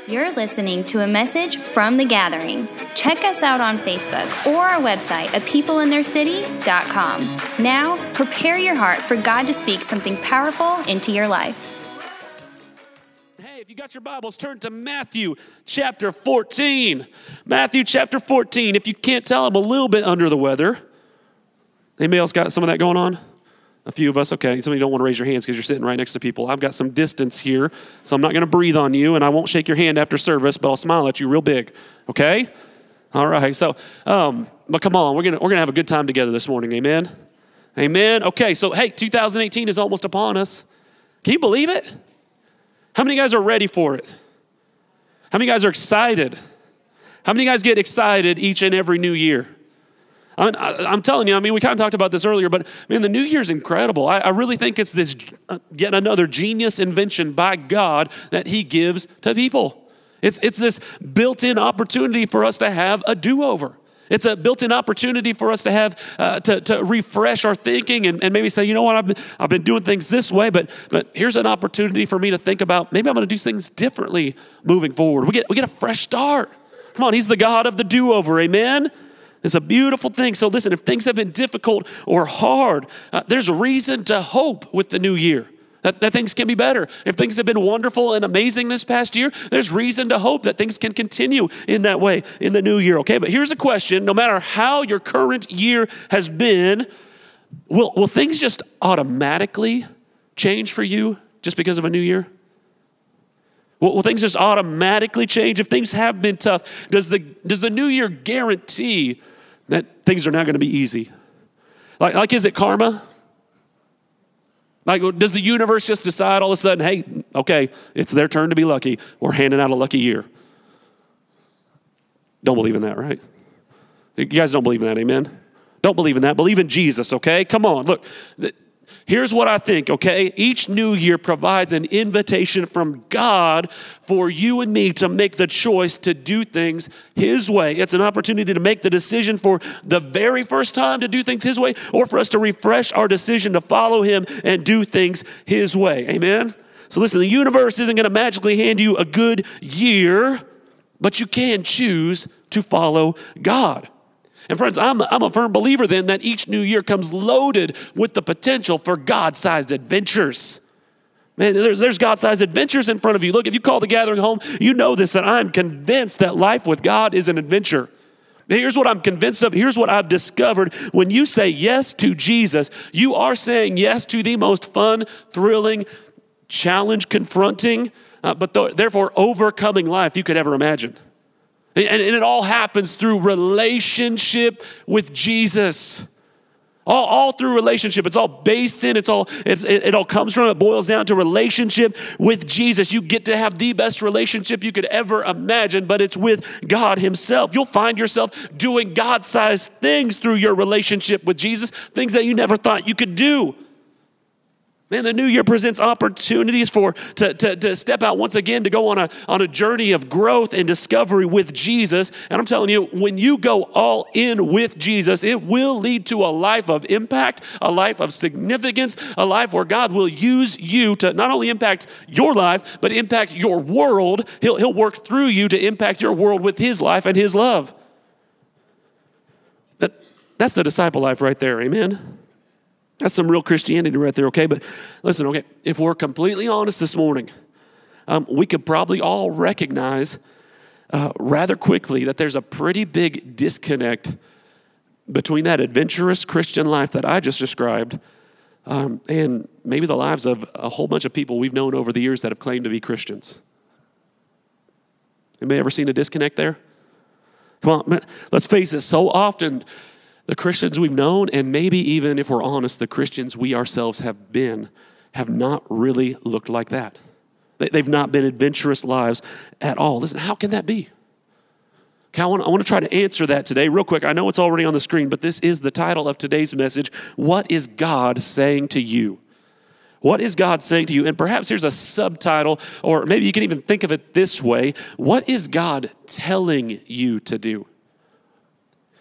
You're listening to a message from The Gathering. Check us out on Facebook or our website at peopleintheircity.com. Now, prepare your heart for God to speak something powerful into your life. Hey, if you got your Bibles, turn to Matthew chapter 14. Matthew chapter 14. If you can't tell, I'm a little bit under the weather. Anybody else got some of that going on? A few of us, okay. Some of you don't want to raise your hands because you're sitting right next to people. I've got some distance here, so I'm not going to breathe on you, and I won't shake your hand after service, but I'll smile at you real big, okay? All right, so, but come on, we're gonna have a good time together this morning, amen? Amen? Okay, so, hey, 2018 is almost upon us. Can you believe it? How many guys are ready for it? How many guys are excited? How many guys get excited each and every new year? I'm telling you, we kind of talked about this earlier, but man, the new year's incredible. I really think it's this yet another genius invention by God that he gives to people. It's this built-in opportunity for us to have a do-over. It's a built-in opportunity for us to have to refresh our thinking and maybe say, you know what, I've been doing things this way, but here's an opportunity for me to think about maybe I'm going to do things differently moving forward. We get a fresh start. Come on, he's the God of the do-over, amen? It's a beautiful thing. So listen, if things have been difficult or hard, there's a reason to hope with the new year. That things can be better. If things have been wonderful and amazing this past year, there's reason to hope that things can continue in that way in the new year, okay? But here's a question. No matter how your current year has been, will things just automatically change for you just because of a new year? Will things just automatically change? If things have been tough, does the new year guarantee that things are not going to be easy? Like is it karma? Like, does the universe just decide all of a sudden, hey, okay, it's their turn to be lucky. We're handing out a lucky year. Don't believe in that, right? You guys don't believe in that, amen? Don't believe in that. Believe in Jesus, okay? Come on, look. Here's what I think, okay? Each new year provides an invitation from God for you and me to make the choice to do things his way. It's an opportunity to make the decision for the very first time to do things his way, or for us to refresh our decision to follow him and do things his way. Amen? So listen, the universe isn't going to magically hand you a good year, but you can choose to follow God. And friends, I'm a firm believer then that each new year comes loaded with the potential for God-sized adventures. Man, there's God-sized adventures in front of you. Look, if you call the gathering home, you know this, and I'm convinced that life with God is an adventure. Here's what I'm convinced of. Here's what I've discovered. When you say yes to Jesus, you are saying yes to the most fun, thrilling, challenge-confronting, but therefore overcoming life you could ever imagine. And it all happens through relationship with Jesus. All through relationship. It's all based in, it all comes from, it boils down to relationship with Jesus. You get to have the best relationship you could ever imagine, but it's with God himself. You'll find yourself doing God-sized things through your relationship with Jesus, things that you never thought you could do. Man, the new year presents opportunities to step out once again, to go on a journey of growth and discovery with Jesus. And I'm telling you, when you go all in with Jesus, it will lead to a life of impact, a life of significance, a life where God will use you to not only impact your life, but impact your world. He'll work through you to impact your world with his life and his love. That's the disciple life right there, amen? That's some real Christianity right there, okay? But listen, okay, if we're completely honest this morning, we could probably all recognize rather quickly that there's a pretty big disconnect between that adventurous Christian life that I just described and maybe the lives of a whole bunch of people we've known over the years that have claimed to be Christians. Anybody ever seen a disconnect there? Come on, man, let's face it, so often the Christians we've known, and maybe even, if we're honest, the Christians we ourselves have been, have not really looked like that. They've not been adventurous lives at all. Listen, how can that be? Okay, I want to try to answer that today real quick. I know it's already on the screen, but this is the title of today's message. What is God saying to you? What is God saying to you? And perhaps here's a subtitle, or maybe you can even think of it this way. What is God telling you to do?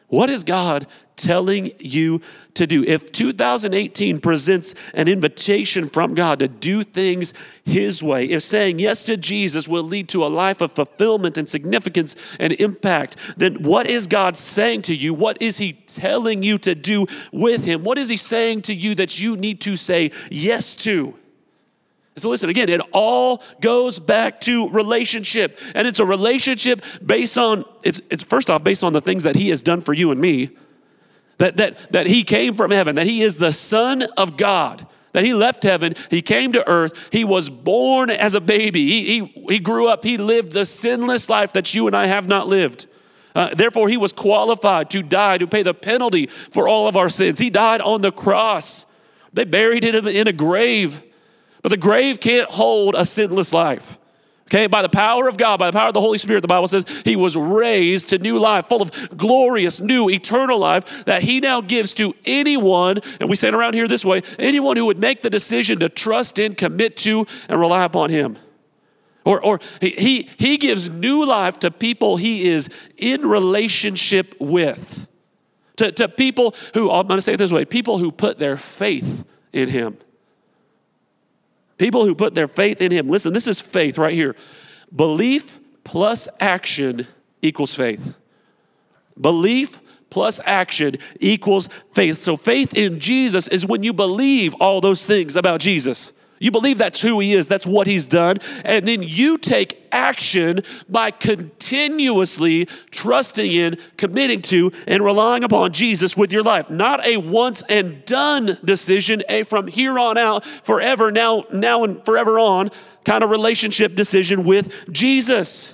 What is God telling you to do? If 2018 presents an invitation from God to do things His way, if saying yes to Jesus will lead to a life of fulfillment and significance and impact, then what is God saying to you? What is He telling you to do with Him? What is He saying to you that you need to say yes to? So listen, again, it all goes back to relationship. And it's a relationship based on, it's first off based on the things that He has done for you and me. That He came from heaven, that He is the Son of God, that He left heaven, He came to earth, He was born as a baby, He grew up, He lived the sinless life that you and I have not lived. Therefore, He was qualified to die, to pay the penalty for all of our sins. He died on the cross. They buried Him in a grave. But the grave can't hold a sinless life. Okay, by the power of God, by the power of the Holy Spirit, the Bible says He was raised to new life, full of glorious, new, eternal life that He now gives to anyone, and we say it around here this way, anyone who would make the decision to trust in, commit to, and rely upon Him. Or he gives new life to people He is in relationship with. To people who, I'm going to say it this way, people who put their faith in Him. People who put their faith in Him. Listen, this is faith right here. Belief plus action equals faith. Belief plus action equals faith. So faith in Jesus is when you believe all those things about Jesus. You believe that's who He is, that's what He's done, and then you take action by continuously trusting in, committing to, and relying upon Jesus with your life. Not a once and done decision, a from here on out, forever, now and forever on kind of relationship decision with Jesus.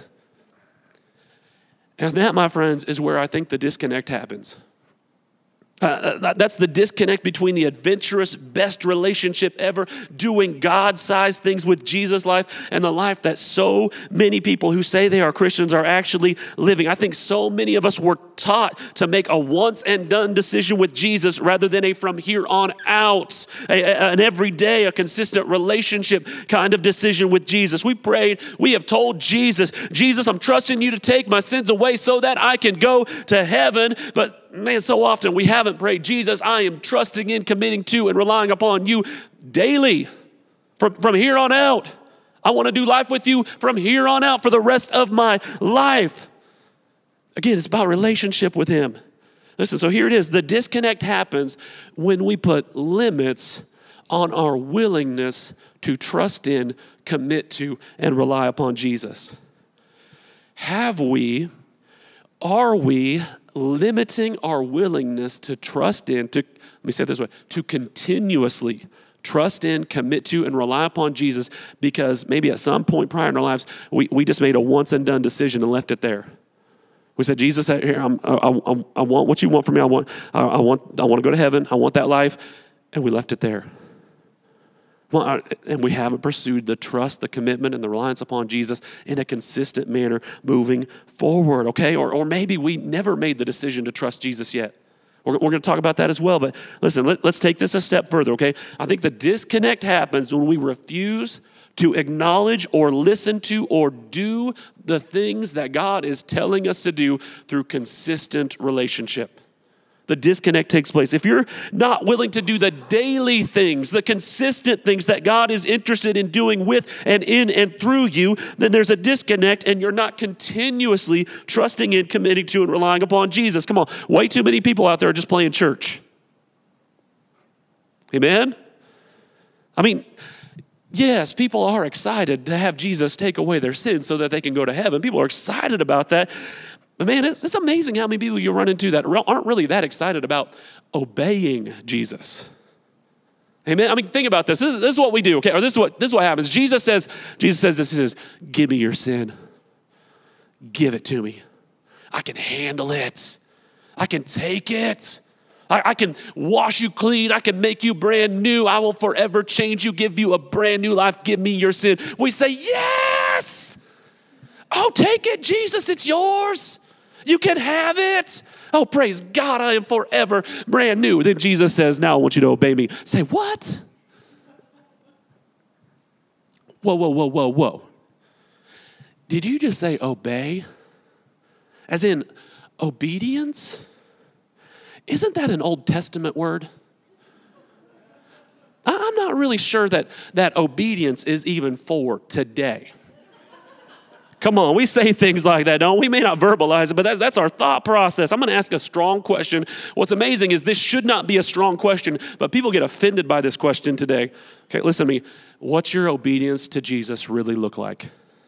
And that, my friends, is where I think the disconnect happens. That's the disconnect between the adventurous, best relationship ever, doing God-sized things with Jesus' life, and the life that so many people who say they are Christians are actually living. I think so many of us were taught to make a once-and-done decision with Jesus rather than a from here on out, an everyday, a consistent relationship kind of decision with Jesus. We prayed, we have told Jesus, I'm trusting You to take my sins away so that I can go to heaven, but man, so often we haven't prayed, Jesus, I am trusting in, committing to, and relying upon You daily from here on out. I want to do life with You from here on out for the rest of my life. Again, it's about relationship with Him. Listen, so here it is. The disconnect happens when we put limits on our willingness to trust in, commit to, and rely upon Jesus. Are we limiting our willingness to trust in, let me say it this way, to continuously trust in, commit to, and rely upon Jesus because maybe at some point prior in our lives, we just made a once and done decision and left it there. We said, Jesus, here, I want what You want from me. I want to go to heaven. I want that life. And we left it there. Well, and we haven't pursued the trust, the commitment, and the reliance upon Jesus in a consistent manner moving forward, okay? Or maybe we never made the decision to trust Jesus yet. We're going to talk about that as well. But listen, let's take this a step further, okay? I think the disconnect happens when we refuse to acknowledge or listen to or do the things that God is telling us to do through consistent relationship. The disconnect takes place. If you're not willing to do the daily things, the consistent things that God is interested in doing with and in and through you, then there's a disconnect and you're not continuously trusting in, committing to, and relying upon Jesus. Come on, way too many people out there are just playing church. Amen? I mean, yes, people are excited to have Jesus take away their sins so that they can go to heaven. People are excited about that. But man, it's amazing how many people you run into that aren't really that excited about obeying Jesus. Amen. I mean, think about this. This is what we do, okay? Or this is what happens. Jesus says this, He says, give me your sin. Give it to me. I can handle it. I can take it. I can wash you clean. I can make you brand new. I will forever change you, give you a brand new life. Give me your sin. We say, yes. Oh, take it, Jesus. It's yours. You can have it. Oh, praise God, I am forever brand new. Then Jesus says, now I want you to obey me. Say, what? Whoa. Did you just say obey? As in obedience? Isn't that an Old Testament word? I'm not really sure that obedience is even for today. Come on, we say things like that, don't we? We may not verbalize it, but that's our thought process. I'm going to ask a strong question. What's amazing is this should not be a strong question, but people get offended by this question today. Okay, listen to me. What's your obedience to Jesus really look like?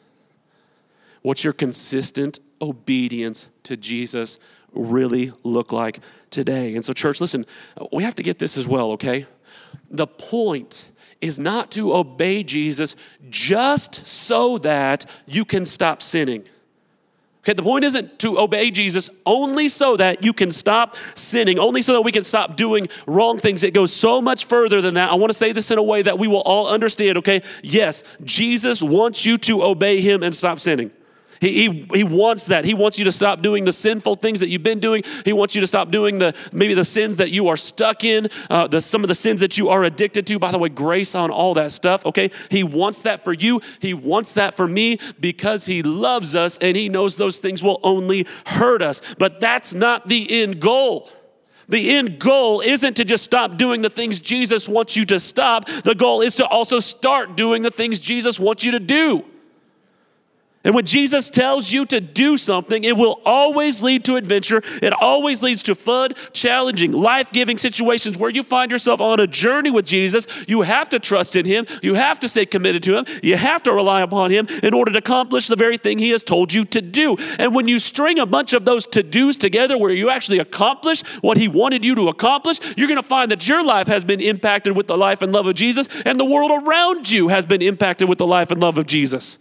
What's your consistent obedience to Jesus really look like today? And so, church, listen, we have to get this as well, okay? The point is not to obey Jesus just so that you can stop sinning. Okay, the point isn't to obey Jesus only so that you can stop sinning, only so that we can stop doing wrong things. It goes so much further than that. I want to say this in a way that we will all understand, okay? Yes, Jesus wants you to obey him and stop sinning. He wants that. He wants you to stop doing the sinful things that you've been doing. He wants you to stop doing maybe the sins that you are stuck in, some of the sins that you are addicted to. By the way, grace on all that stuff, okay? He wants that for you. He wants that for me because he loves us and he knows those things will only hurt us. But that's not the end goal. The end goal isn't to just stop doing the things Jesus wants you to stop. The goal is to also start doing the things Jesus wants you to do. And when Jesus tells you to do something, it will always lead to adventure. It always leads to fun, challenging, life-giving situations where you find yourself on a journey with Jesus. You have to trust in him. You have to stay committed to him. You have to rely upon him in order to accomplish the very thing he has told you to do. And when you string a bunch of those to-dos together where you actually accomplish what he wanted you to accomplish, you're going to find that your life has been impacted with the life and love of Jesus, and the world around you has been impacted with the life and love of Jesus.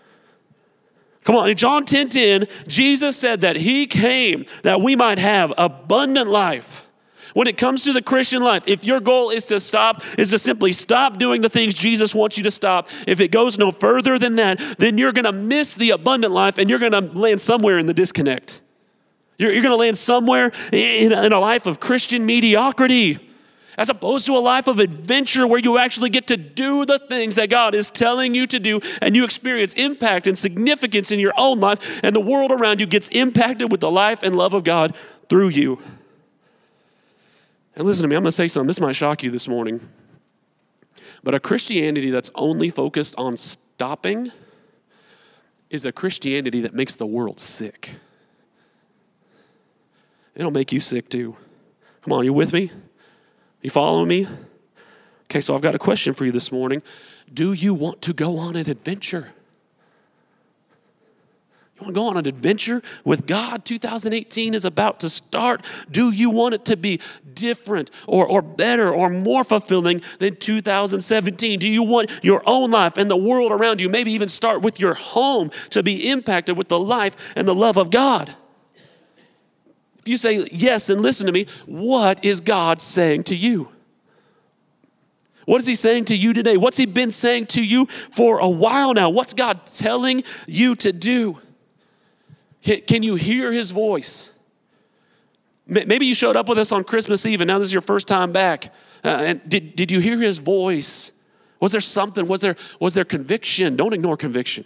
Come on, in John 10:10, Jesus said that he came that we might have abundant life. When it comes to the Christian life, if your goal is to simply stop doing the things Jesus wants you to stop, if it goes no further than that, then you're going to miss the abundant life and you're going to land somewhere in the disconnect. You're going to land somewhere in a life of Christian mediocrity, as opposed to a life of adventure where you actually get to do the things that God is telling you to do, and you experience impact and significance in your own life, and the world around you gets impacted with the life and love of God through you. And listen to me, I'm going to say something. This might shock you this morning, but a Christianity that's only focused on stopping is a Christianity that makes the world sick. It'll make you sick too. Come on, you with me? You following me? Okay, so I've got a question for you this morning. Do you want to go on an adventure? You want to go on an adventure with God? 2018 is about to start. Do you want it to be different or better or more fulfilling than 2017? Do you want your own life and the world around you, maybe even start with your home, to be impacted with the life and the love of God? If you say yes, then listen to me. What is God saying to you? What is he saying to you today? What's he been saying to you for a while now? What's God telling you to do? Can you hear his voice? Maybe you showed up with us on Christmas Eve and now this is your first time back. And did you hear his voice? Was there something? Was there conviction? Don't ignore conviction.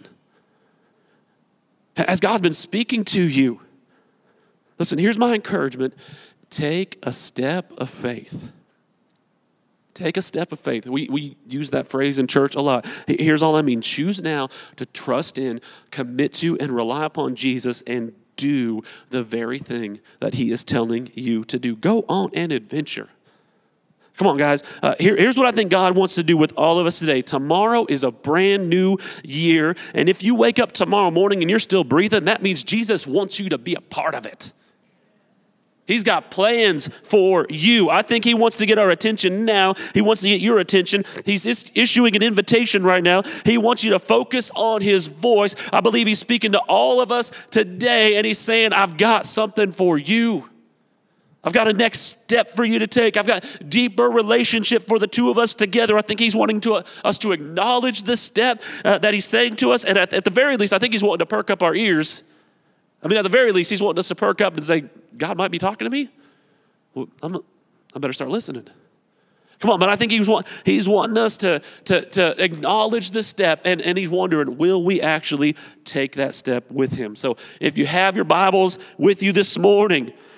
Has God been speaking to you? Listen, here's my encouragement. Take a step of faith. Take a step of faith. We use that phrase in church a lot. Here's all I mean. Choose now to trust in, commit to, and rely upon Jesus and do the very thing that he is telling you to do. Go on an adventure. Come on, guys. Here's what I think God wants to do with all of us today. Tomorrow is a brand new year. And if you wake up tomorrow morning and you're still breathing, that means Jesus wants you to be a part of it. He's got plans for you. I think he wants to get our attention now. He wants to get your attention. He's issuing an invitation right now. He wants you to focus on his voice. I believe he's speaking to all of us today, and he's saying, I've got something for you. I've got a next step for you to take. I've got deeper relationship for the two of us together. I think he's wanting us to acknowledge this step that he's saying to us. And at the very least, I think he's wanting to perk up our ears. I mean, at the very least, he's wanting us to perk up and say, God might be talking to me. Well, I better start listening. Come on, but I think he's wanting us to acknowledge this step, and he's wondering, will we actually take that step with him? So if you have your Bibles with you this morning,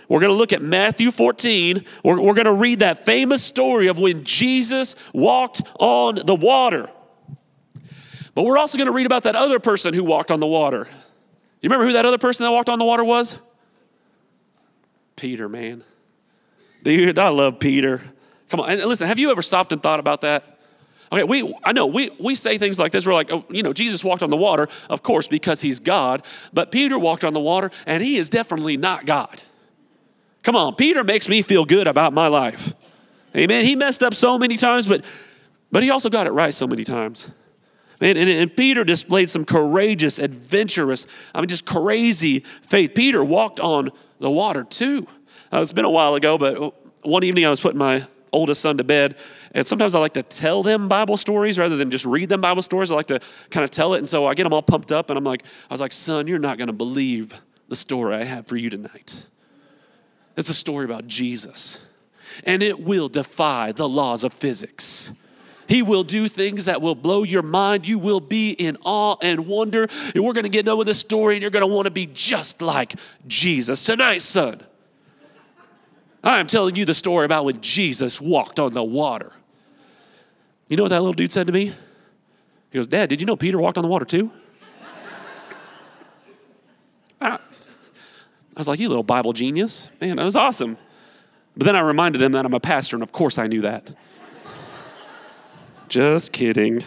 We're going to look at Matthew 14. We're going to read that famous story of when Jesus walked on the water. But we're also going to read about that other person who walked on the water. You remember who that other person that walked on the water was? Peter, man. Dude, I love Peter. Come on, and listen, have you ever stopped and thought about that? Okay, I know we say things like this. We're like, oh, Jesus walked on the water, of course, because he's God. But Peter walked on the water, and he is definitely not God. Come on, Peter makes me feel good about my life. Amen. He messed up so many times, but he also got it right so many times. And Peter displayed some courageous, adventurous, just crazy faith. Peter walked on the water too. It's been a while ago, but one evening I was putting my oldest son to bed, and sometimes I like to tell them Bible stories rather than just read them Bible stories. I like to kind of tell it, and so I get them all pumped up, and I was like, son, you're not going to believe the story I have for you tonight. It's a story about Jesus, and it will defy the laws of physics. He will do things that will blow your mind. You will be in awe and wonder. And we're going to get done with this story, and you're going to want to be just like Jesus. Tonight, son, I am telling you the story about when Jesus walked on the water. You know what that little dude said to me? He goes, Dad, did you know Peter walked on the water too? I was like, you little Bible genius. Man, that was awesome. But then I reminded them that I'm a pastor, and of course I knew that. Just kidding.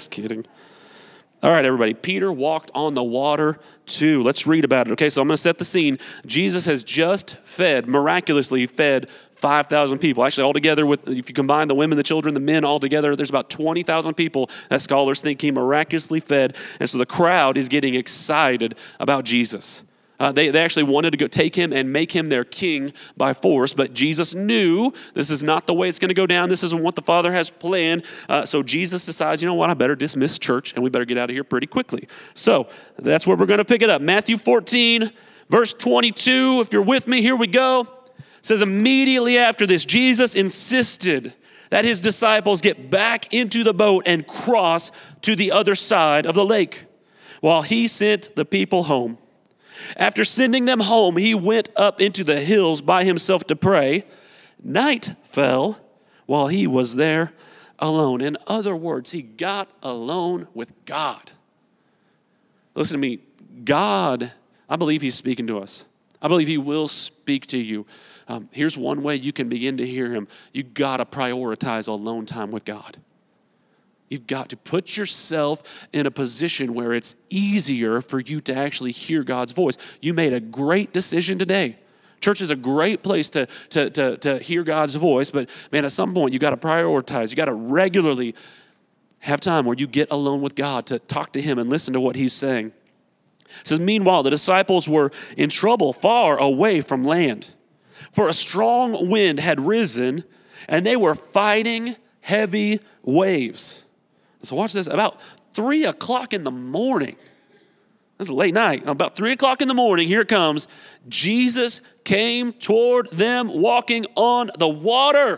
All right, everybody. Peter walked on the water too. Let's read about it. Okay, so I'm going to set the scene. Jesus has just miraculously fed 5,000 people. Actually, altogether, if you combine the women, the children, the men all together, there's about 20,000 people that scholars think he miraculously fed. And so the crowd is getting excited about Jesus. They actually wanted to go take him and make him their king by force, but Jesus knew this is not the way it's going to go down. This isn't what the Father has planned. So Jesus decides, you know what, I better dismiss church, and we better get out of here pretty quickly. So that's where we're going to pick it up. Matthew 14, verse 22. If you're with me, here we go. It says, immediately after this, Jesus insisted that his disciples get back into the boat and cross to the other side of the lake while he sent the people home. After sending them home, he went up into the hills by himself to pray. Night fell while he was there alone. In other words, he got alone with God. Listen to me. God, I believe he's speaking to us. I believe he will speak to you. Here's one way you can begin to hear him. You got to prioritize alone time with God. You've got to put yourself in a position where it's easier for you to actually hear God's voice. You made a great decision today. Church is a great place to hear God's voice, but man, at some point you got to prioritize. You got to regularly have time where you get alone with God to talk to him and listen to what he's saying. It says, meanwhile, the disciples were in trouble far away from land, for a strong wind had risen, and they were fighting heavy waves. So watch this. About 3 o'clock in the morning, this is late night, about 3 o'clock in the morning, here it comes. Jesus came toward them walking on the water.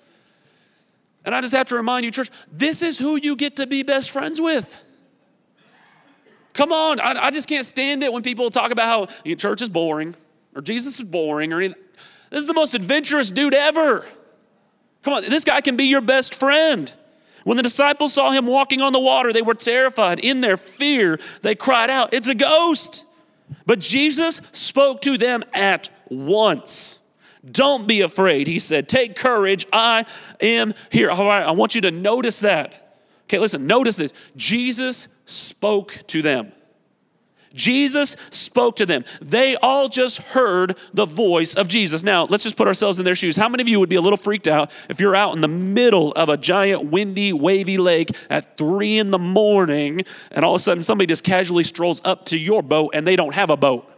And I just have to remind you, church, this is who you get to be best friends with. Come on, I just can't stand it when people talk about how church is boring or Jesus is boring or anything. This is the most adventurous dude ever. Come on, this guy can be your best friend. When the disciples saw him walking on the water, they were terrified. In their fear, they cried out, "It's a ghost!" But Jesus spoke to them at once. "Don't be afraid," he said. "Take courage, I am here." All right, I want you to notice that. Okay, listen, notice this. Jesus spoke to them. Jesus spoke to them. They all just heard the voice of Jesus. Now, let's just put ourselves in their shoes. How many of you would be a little freaked out if you're out in the middle of a giant, windy, wavy lake at 3 a.m. and all of a sudden somebody just casually strolls up to your boat and they don't have a boat?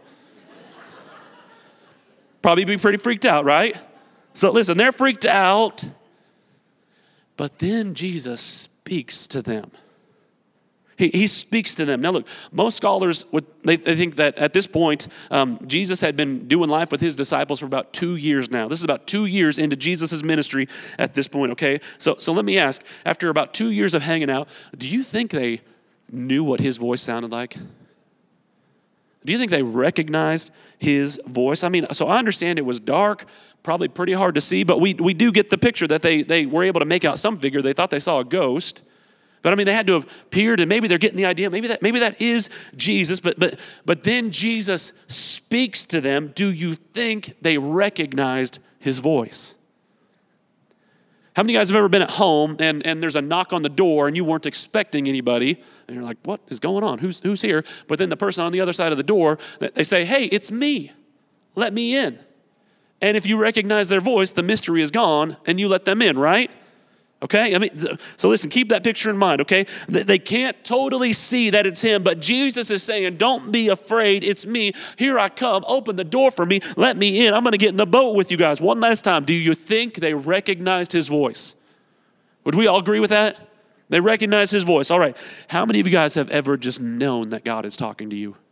Probably be pretty freaked out, right? So listen, they're freaked out, but then Jesus speaks to them. He speaks to them. Now look, most scholars, they think that at this point, Jesus had been doing life with his disciples for about 2 years now. This is about 2 years into Jesus' ministry at this point, okay? So let me ask, after about 2 years of hanging out, do you think they knew what his voice sounded like? Do you think they recognized his voice? I mean, so I understand it was dark, probably pretty hard to see, but we do get the picture that they were able to make out some figure. They thought they saw a ghost. But I mean, they had to have appeared, and maybe they're getting the idea. Maybe that is Jesus. But then Jesus speaks to them. Do you think they recognized his voice? How many of you guys have ever been at home and there's a knock on the door and you weren't expecting anybody, and you're like, what is going on? Who's here? But then the person on the other side of the door, they say, hey, it's me. Let me in. And if you recognize their voice, the mystery is gone and you let them in, right? Okay, I mean, so listen, keep that picture in mind, okay? They can't totally see that it's him, but Jesus is saying, don't be afraid, it's me. Here I come, open the door for me, let me in. I'm going to get in the boat with you guys one last time. Do you think they recognized his voice? Would we all agree with that? They recognized his voice. All right, how many of you guys have ever just known that God is talking to you?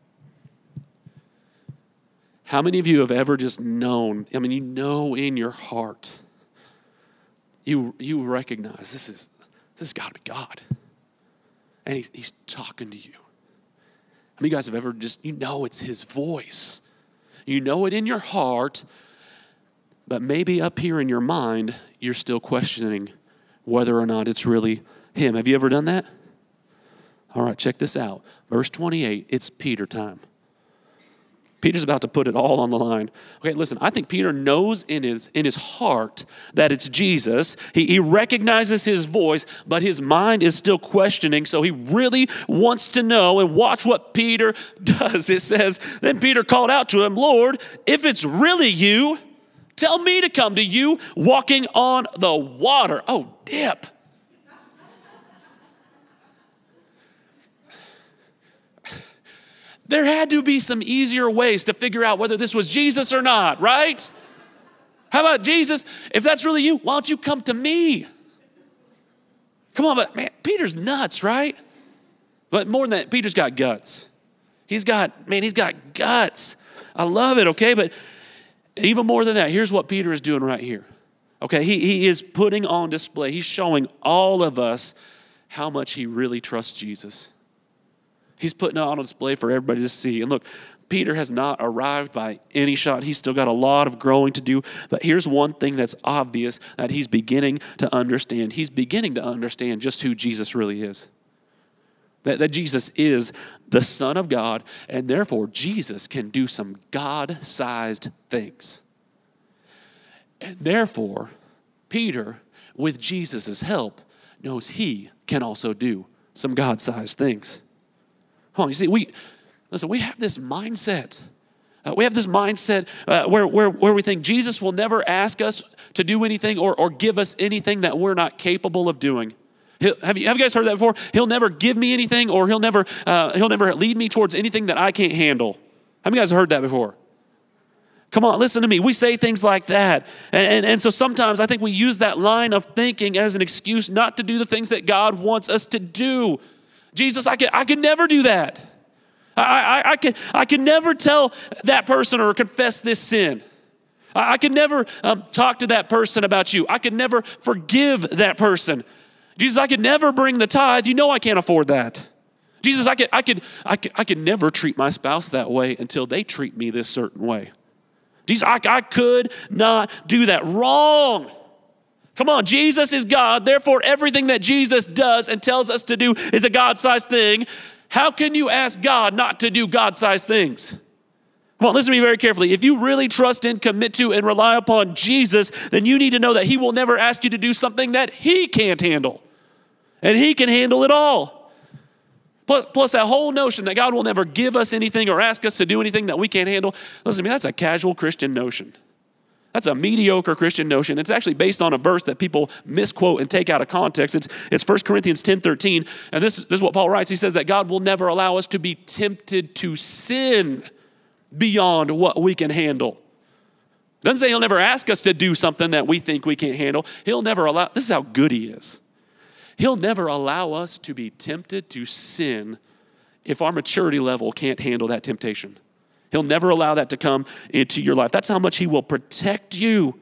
How many of you have ever just known, I mean, you know in your heart, you recognize this has got to be God. And he's talking to you. How many of you guys have ever just, you know it's his voice. You know it in your heart, but maybe up here in your mind, you're still questioning whether or not it's really him. Have you ever done that? All right, check this out. Verse 28, it's Peter time. Peter's about to put it all on the line. Okay, listen, I think Peter knows in his heart that it's Jesus. He recognizes his voice, but his mind is still questioning, so he really wants to know. And watch what Peter does. It says, then Peter called out to him, Lord, if it's really you, tell me to come to you walking on the water. Oh, dip. There had to be some easier ways to figure out whether this was Jesus or not, right? How about Jesus? If that's really you, why don't you come to me? Come on, but man, Peter's nuts, right? But more than that, Peter's got guts. He's got guts. I love it, okay? But even more than that, here's what Peter is doing right here. Okay, he is putting on display, he's showing all of us how much he really trusts Jesus. He's putting it on display for everybody to see. And look, Peter has not arrived by any shot. He's still got a lot of growing to do. But here's one thing that's obvious that he's beginning to understand. He's beginning to understand just who Jesus really is. That Jesus is the Son of God, and therefore Jesus can do some God-sized things. And therefore, Peter, with Jesus' help, knows he can also do some God-sized things. You see, we have this mindset. We have this mindset where we think Jesus will never ask us to do anything or give us anything that we're not capable of doing. Have you guys heard that before? He'll never give me anything, or he'll never lead me towards anything that I can't handle. How many of you guys have heard that before? Come on, listen to me. We say things like that. And so sometimes I think we use that line of thinking as an excuse not to do the things that God wants us to do. Jesus, I can never do that. I can never tell that person or confess this sin. I can never talk to that person about you. I can never forgive that person. Jesus, I could never bring the tithe. You know I can't afford that. Jesus, I could never treat my spouse that way until they treat me this certain way. Jesus, I could not do that. Wrong. Come on, Jesus is God. Therefore, everything that Jesus does and tells us to do is a God-sized thing. How can you ask God not to do God-sized things? Come on, listen to me very carefully. If you really trust and commit to and rely upon Jesus, then you need to know that he will never ask you to do something that he can't handle. And he can handle it all. Plus that whole notion that God will never give us anything or ask us to do anything that we can't handle. Listen to me, that's a casual Christian notion. That's a mediocre Christian notion. It's actually based on a verse that people misquote and take out of context. It's 1 Corinthians 10:13. And this is what Paul writes. He says that God will never allow us to be tempted to sin beyond what we can handle. It doesn't say he'll never ask us to do something that we think we can't handle. He'll never allow, this is how good he is. He'll never allow us to be tempted to sin if our maturity level can't handle that temptation. He'll never allow that to come into your life. That's how much he will protect you.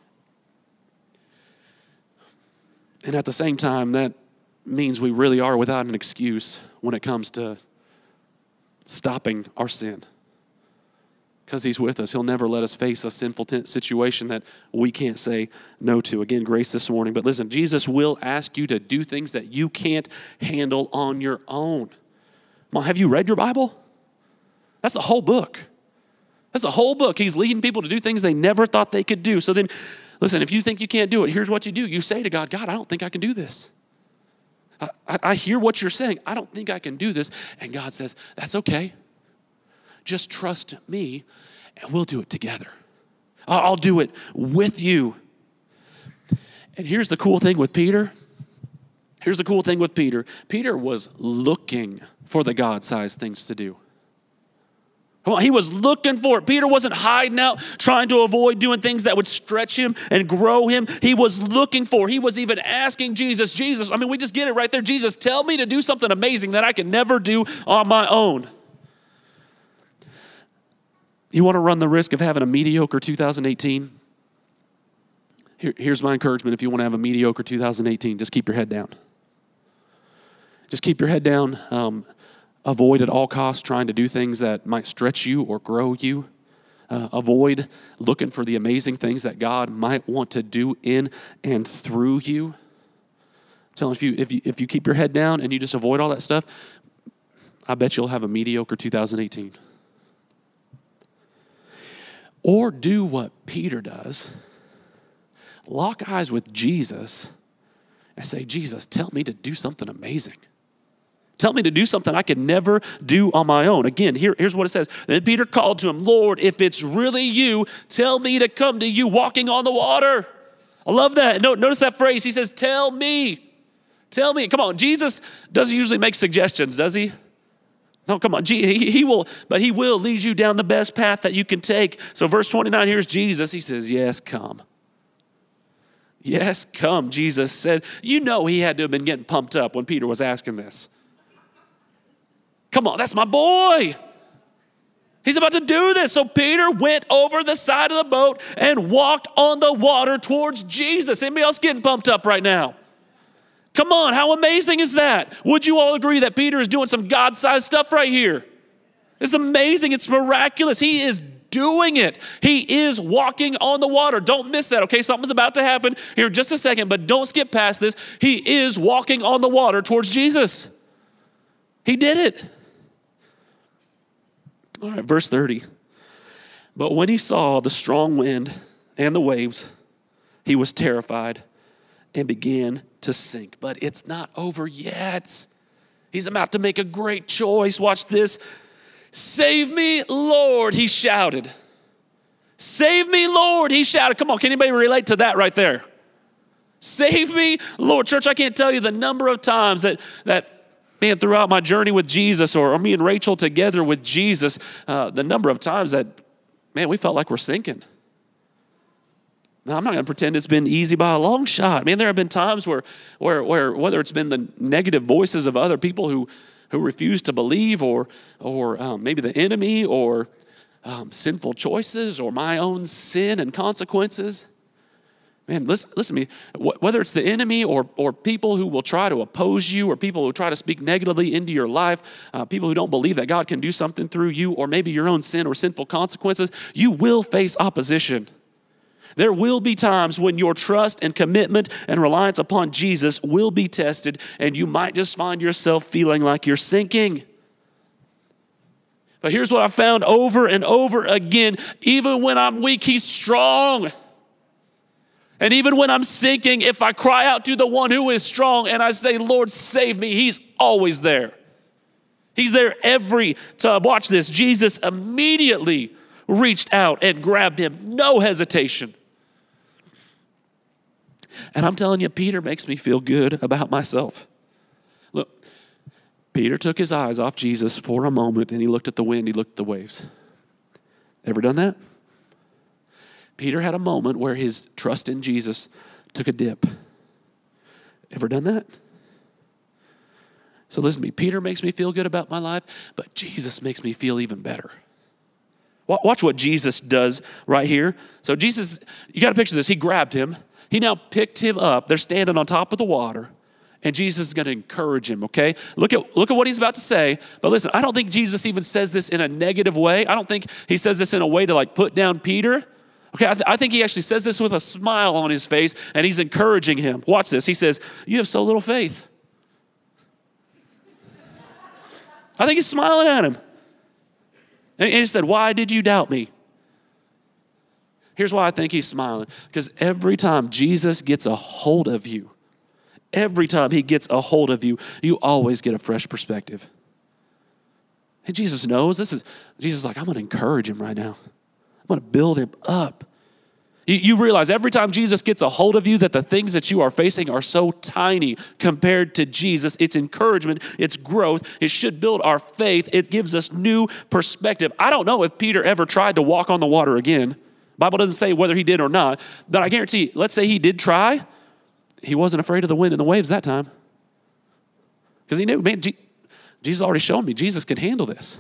And at the same time, that means we really are without an excuse when it comes to stopping our sin. Because he's with us. He'll never let us face a sinful situation that we can't say no to. Again, grace this morning. But listen, Jesus will ask you to do things that you can't handle on your own. Come on, have you read your Bible? That's the whole book. That's the whole book. He's leading people to do things they never thought they could do. So then, listen, if you think you can't do it, here's what you do. You say to God, God, I don't think I can do this. I hear what you're saying. I don't think I can do this. And God says, that's okay. Just trust me, and we'll do it together. I'll do it with you. And here's the cool thing with Peter. Peter was looking for the God-sized things to do. Come on, he was looking for it. Peter wasn't hiding out, trying to avoid doing things that would stretch him and grow him. He was looking for it. He was even asking Jesus, we just get it right there. Jesus, tell me to do something amazing that I can never do on my own. You want to run the risk of having a mediocre 2018? Here's my encouragement. If you want to have a mediocre 2018, just keep your head down. Just keep your head down. Avoid at all costs trying to do things that might stretch you or grow you. Avoid looking for the amazing things that God might want to do in and through you. I'm telling you, if you keep your head down and you just avoid all that stuff, I bet you'll have a mediocre 2018. Or do what Peter does. Lock eyes with Jesus and say, Jesus, tell me to do something amazing. Tell me to do something I could never do on my own. Again, here's what it says. Then Peter called to him, Lord, if it's really you, tell me to come to you walking on the water. I love that. Notice that phrase. He says, tell me. Tell me. Come on, Jesus doesn't usually make suggestions, does he? No, come on. He will lead you down the best path that you can take. So verse 29, here's Jesus. He says, yes, come. Yes, come, Jesus said. You know he had to have been getting pumped up when Peter was asking this. Come on, that's my boy. He's about to do this. So Peter went over the side of the boat and walked on the water towards Jesus. Anybody else getting pumped up right now? Come on, how amazing is that? Would you all agree that Peter is doing some God-sized stuff right here? It's amazing. It's miraculous. He is doing it. He is walking on the water. Don't miss that, okay? Something's about to happen here in just a second, but don't skip past this. He is walking on the water towards Jesus. He did it. All right, verse 30. But when he saw the strong wind and the waves, he was terrified and began to sink. But it's not over yet. He's about to make a great choice. Watch this. Save me, Lord, he shouted. Save me, Lord, he shouted. Come on, can anybody relate to that right there? Save me, Lord. Church, I can't tell you the number of times that man, throughout my journey with Jesus or me and Rachel together with Jesus, the number of times that, man, we felt like we're sinking. Now, I'm not going to pretend it's been easy by a long shot. Man, there have been times where whether it's been the negative voices of other people who refuse to believe or maybe the enemy or sinful choices or my own sin and consequences. Man, listen to me. Whether it's the enemy or people who will try to oppose you or people who try to speak negatively into your life, people who don't believe that God can do something through you or maybe your own sin or sinful consequences, you will face opposition. There will be times when your trust and commitment and reliance upon Jesus will be tested, and you might just find yourself feeling like you're sinking. But here's what I found over and over again. Even when I'm weak, he's strong. And even when I'm sinking, if I cry out to the one who is strong and I say, Lord, save me, he's always there. He's there every time. Watch this. Jesus immediately reached out and grabbed him. No hesitation. And I'm telling you, Peter makes me feel good about myself. Look, Peter took his eyes off Jesus for a moment and he looked at the wind, he looked at the waves. Ever done that? Peter had a moment where his trust in Jesus took a dip. Ever done that? So listen to me, Peter makes me feel good about my life, but Jesus makes me feel even better. Watch what Jesus does right here. So Jesus, you got to picture this. He grabbed him. He now picked him up. They're standing on top of the water. And Jesus is going to encourage him, okay? Look at what he's about to say. But listen, I don't think Jesus even says this in a negative way. I don't think he says this in a way to like put down Peter. Okay, I think he actually says this with a smile on his face, and he's encouraging him. Watch this. He says, you have so little faith. I think he's smiling at him. And he said, why did you doubt me? Here's why I think he's smiling. Because every time Jesus gets a hold of you, every time he gets a hold of you, you always get a fresh perspective. And Jesus knows Jesus is like, I'm going to encourage him right now. I'm going to build him up. You realize every time Jesus gets a hold of you that the things that you are facing are so tiny compared to Jesus. It's encouragement, it's growth. It should build our faith. It gives us new perspective. I don't know if Peter ever tried to walk on the water again. Bible doesn't say whether he did or not, but I guarantee, let's say he did try, he wasn't afraid of the wind and the waves that time. Because he knew, man, Jesus already showed me Jesus can handle this.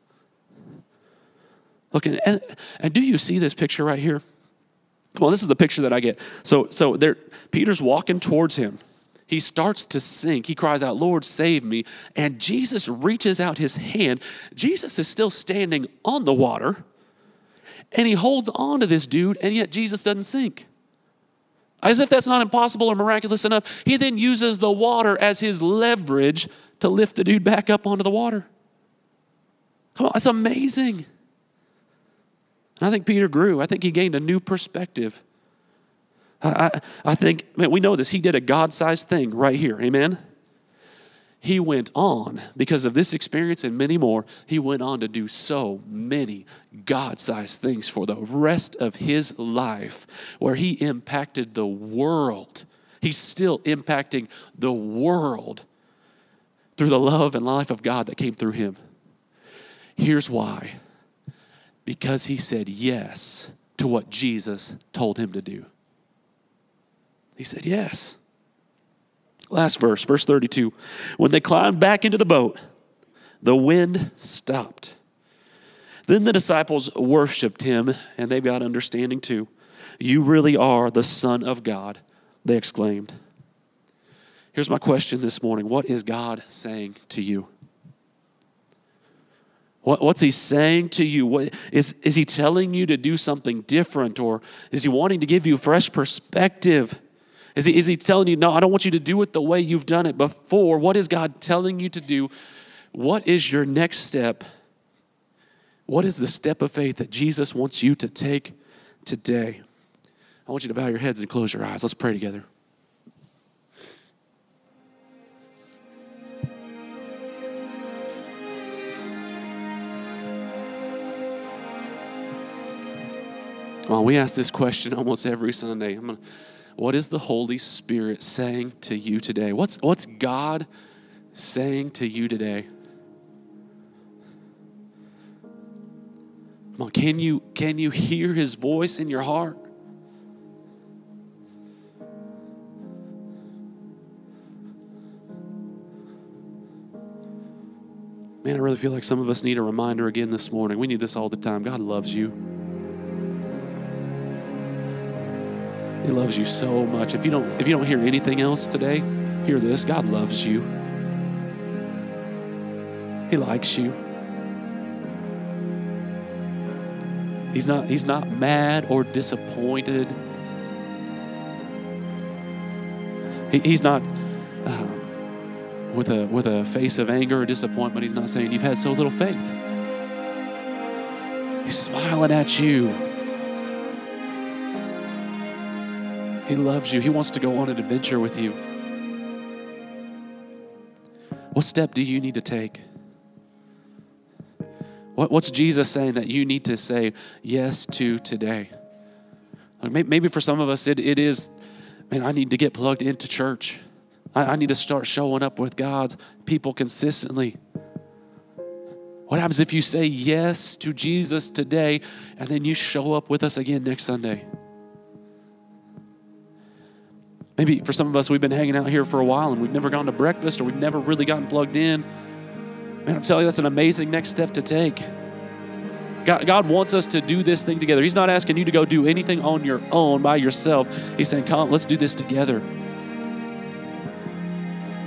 Look, and do you see this picture right here? Come on, this is the picture that I get. So there, Peter's walking towards him. He starts to sink. He cries out, Lord, save me. And Jesus reaches out his hand. Jesus is still standing on the water, and he holds on to this dude, and yet Jesus doesn't sink. As if that's not impossible or miraculous enough, he then uses the water as his leverage to lift the dude back up onto the water. Come on, it's amazing. And I think Peter grew. I think he gained a new perspective. I think, man, we know this. He did a God-sized thing right here. Amen? He went on, because of this experience and many more, he went on to do so many God-sized things for the rest of his life, where he impacted the world. He's still impacting the world through the love and life of God that came through him. Here's why. Because he said yes to what Jesus told him to do. He said yes. Last verse 32. When they climbed back into the boat, the wind stopped. Then the disciples worshiped him, and they got understanding too. You really are the Son of God, they exclaimed. Here's my question this morning. What is God saying to you? What's he saying to you? Is he telling you to do something different, or is he wanting to give you fresh perspective? Is he telling you, no, I don't want you to do it the way you've done it before? What is God telling you to do? What is your next step? What is the step of faith that Jesus wants you to take today? I want you to bow your heads and close your eyes. Let's pray together. Well, we ask this question almost every Sunday. What is the Holy Spirit saying to you today? What's God saying to you today? Come on, can you hear his voice in your heart? Man, I really feel like some of us need a reminder again this morning. We need this all the time. God loves you. He loves you so much. If you don't hear anything else today, hear this. God loves you. He likes you. He's not mad or disappointed. He's not with a face of anger or disappointment. He's not saying you've had so little faith. He's smiling at you. He loves you. He wants to go on an adventure with you. What step do you need to take? What's Jesus saying that you need to say yes to today? Maybe for some of us, it is, man, I need to get plugged into church. I need to start showing up with God's people consistently. What happens if you say yes to Jesus today and then you show up with us again next Sunday? Maybe for some of us, we've been hanging out here for a while and we've never gone to breakfast or we've never really gotten plugged in. Man, I'm telling you, that's an amazing next step to take. God wants us to do this thing together. He's not asking you to go do anything on your own by yourself. He's saying, come, let's do this together.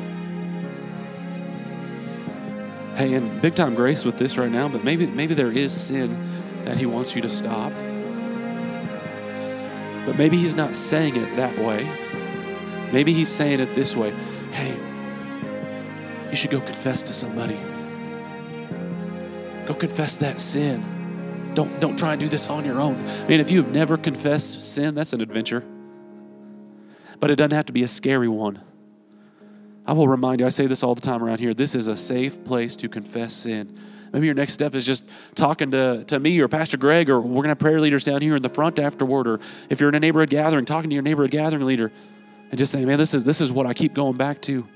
Hey, and big time grace with this right now, but maybe there is sin that he wants you to stop. But maybe he's not saying it that way. Maybe he's saying it this way. Hey, you should go confess to somebody. Go confess that sin. Don't try and do this on your own. Man, if you've never confessed sin, that's an adventure. But it doesn't have to be a scary one. I will remind you, I say this all the time around here, this is a safe place to confess sin. Maybe your next step is just talking to me or Pastor Greg, or we're going to have prayer leaders down here in the front afterward, or if you're in a neighborhood gathering, talking to your neighborhood gathering leader and just saying, man, this is what I keep going back to.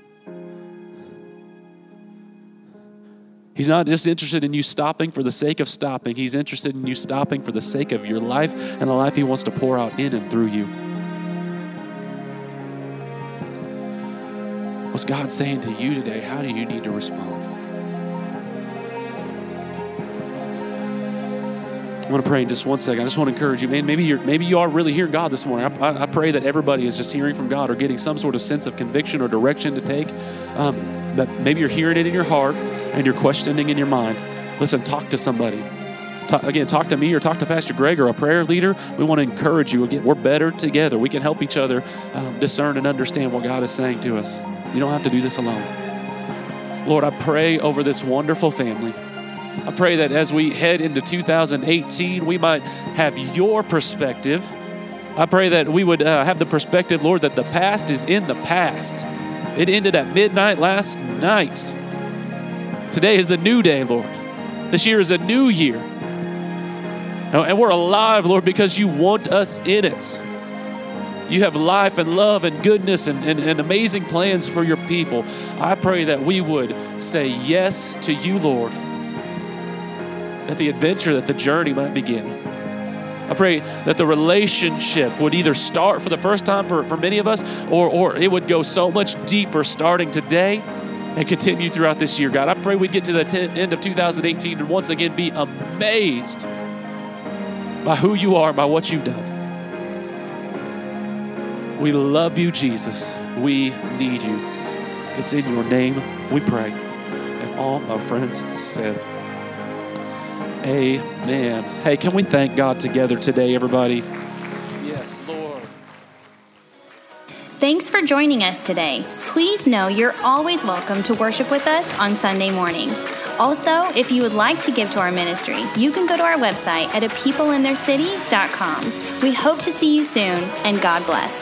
He's not just interested in you stopping for the sake of stopping. He's interested in you stopping for the sake of your life and the life he wants to pour out in and through you. What's God saying to you today? How do you need to respond? I'm going to pray in just one second. I just want to encourage you, man. Maybe you are really hearing God this morning. I pray that everybody is just hearing from God or getting some sort of sense of conviction or direction to take. That maybe you're hearing it in your heart and you're questioning in your mind. Listen, talk to somebody. Talk to me or talk to Pastor Greg or a prayer leader. We want to encourage you. Again, we're better together. We can help each other discern and understand what God is saying to us. You don't have to do this alone. Lord, I pray over this wonderful family. I pray that as we head into 2018, we might have your perspective. I pray that we would have the perspective, Lord, that the past is in the past. It ended at midnight last night. Today is a new day, Lord. This year is a new year. And we're alive, Lord, because you want us in it. You have life and love and goodness and amazing plans for your people. I pray that we would say yes to you, Lord. That the adventure, that the journey might begin. I pray that the relationship would either start for the first time for many of us, or it would go so much deeper starting today and continue throughout this year, God. I pray we get to the end of 2018 and once again be amazed by who you are, by what you've done. We love you, Jesus. We need you. It's in your name we pray. And all my friends said, amen. Hey, can we thank God together today, everybody? Yes, Lord. Thanks for joining us today. Please know you're always welcome to worship with us on Sunday mornings. Also, if you would like to give to our ministry, you can go to our website at apeopleintheircity.com. We hope to see you soon, and God bless.